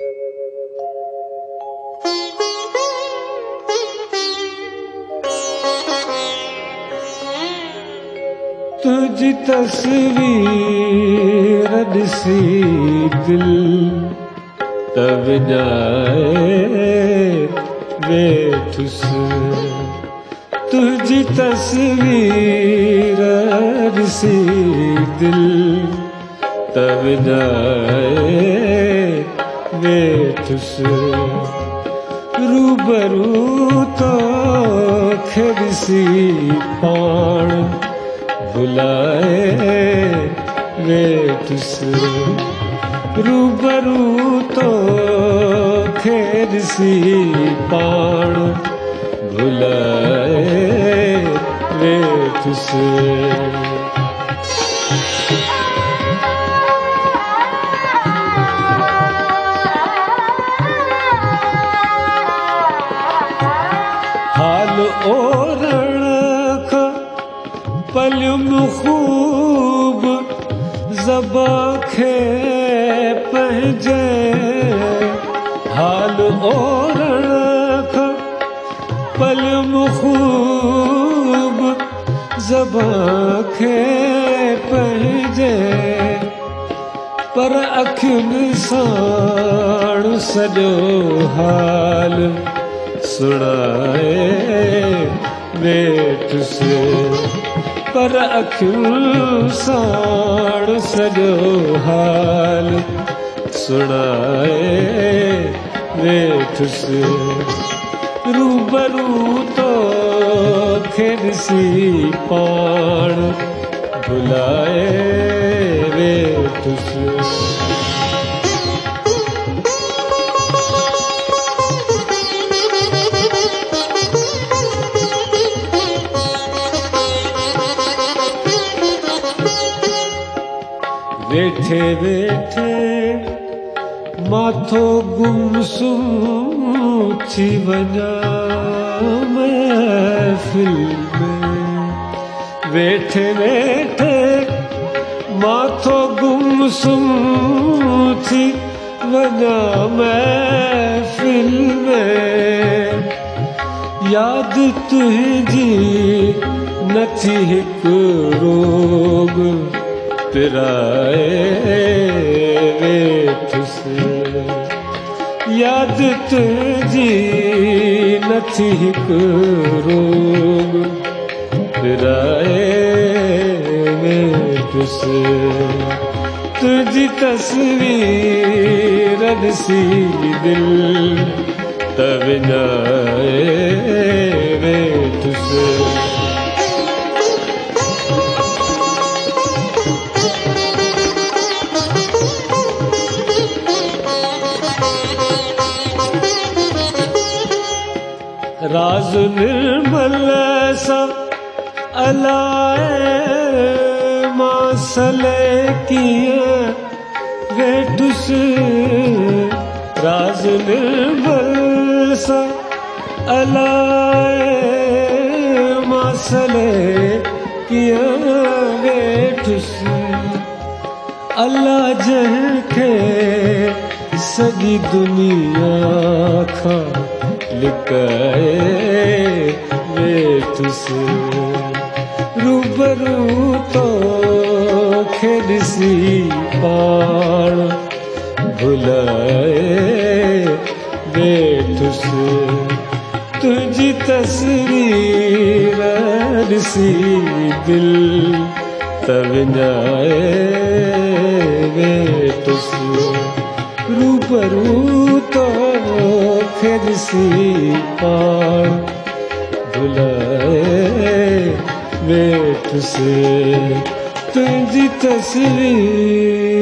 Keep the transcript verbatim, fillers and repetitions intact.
तुझी तस्वीर ॾिसी दिल तब जाए वेठुस तुझी तस्वीर ॾिसी दिल तब जाए वेठुस रूबरू तो खे ॾिसी पाण भुलाए वेठुस रूबरू तो खे ॾिसी पाण भुलाए वेठुस हाल ओरण खां पलियुम खूब ज़बा खे पंहिंजे हाल ओरण खां पलियुम खूब ज़बा खे पंहिंजे पर अखियुनि साण सॼो हाल सुणाए वेठुस पर अखियुनि साण सॼो हाल सुणाए वेठुस रूबरू तो खे ॾिसी पाण भुलाए वेठुस वेठे वेठे माथो गुमसुम थी वञा महफ़िल में वेठे वेठे माथो गुमसुम थी वञा महफ़िल में यादि तुंहिंजी नथी हिकु रोग पिराए वेठुस यादि तुंहिंजी नथी हिकु रोग पिराए वेठुस तुझी तस्वीर ॾिसी दिल त विञाए वेठुस राज निर्मल सा अलाए मासले कीअं वेठुस राज निर्मल सा अलाए मासले कीअं वेठुस अल्लाह जंहिंखे सॼी दुनिया खां लिकाए वेठुस रूबरू तो खे ॾिसी पाण भुलाए वेठुस तुझी तस्वीर ॾिसी दिल त विञाए वेठुस रूबरू तो खे ॾिसी पाण भुलाए वेठुस तुंहिंजी तस्वीर